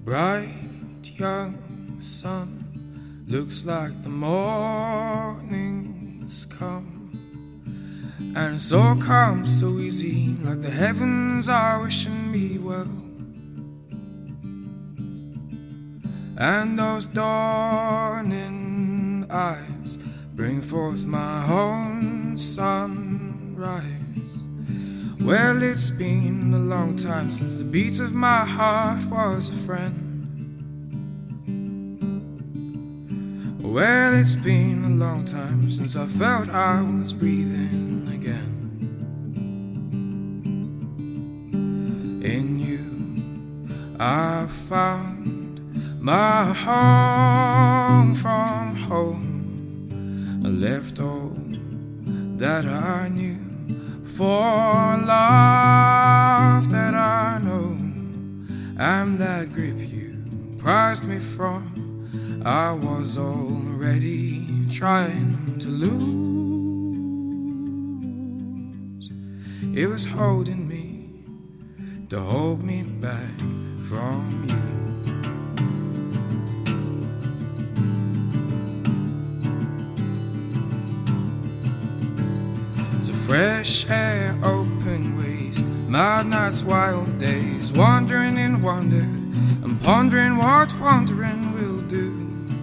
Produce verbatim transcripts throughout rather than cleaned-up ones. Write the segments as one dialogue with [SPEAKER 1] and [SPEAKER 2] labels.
[SPEAKER 1] bright young sun looks like the morning's come, and it's all come so easy, like the heavens are wishing me well. And those dawning eyes bring forth my own sunrise. Well, it's been a long time since the beat of my heart was a friend. Well, it's been a long time since I felt I was breathing again. In you I found my home from home. I left all that I knew for love that I know, and that grip you prized me from, I was already trying to lose. It was holding me to hold me back from you. So fresh air, open ways, mad nights, wild days, wandering in wonder and pondering what wandering will do.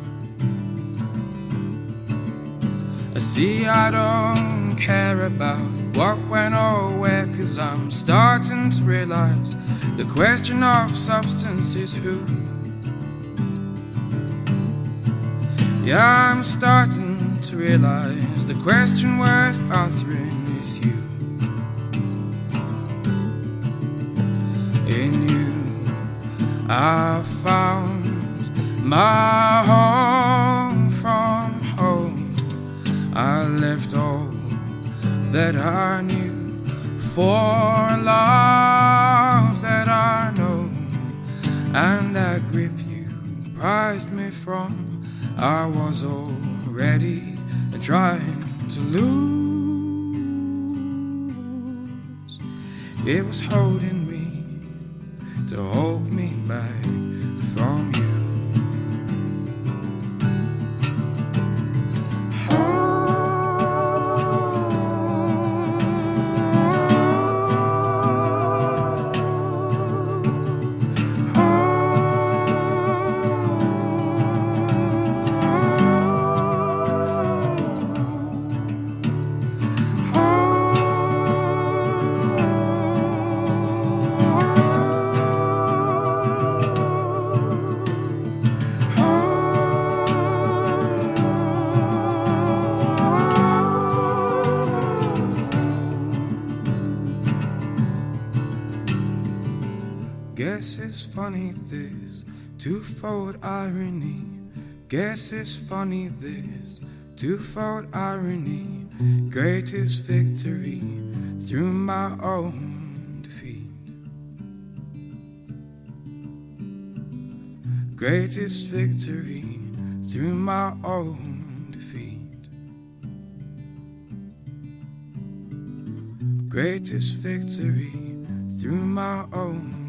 [SPEAKER 1] I see I don't care about what, when or where, 'cause I'm starting to realize the question of substance is who. Yeah, I'm starting to realize the question worth answering is you. In you I found my home from home. I left all that I knew for love that I know, and that grip you prized me from, I was already trying to lose. It was holding me to hold me back from you. Guess it's funny, this twofold irony. Guess it's funny, this twofold irony. Greatest victory through my own defeat. Greatest victory through my own defeat. Greatest victory through my own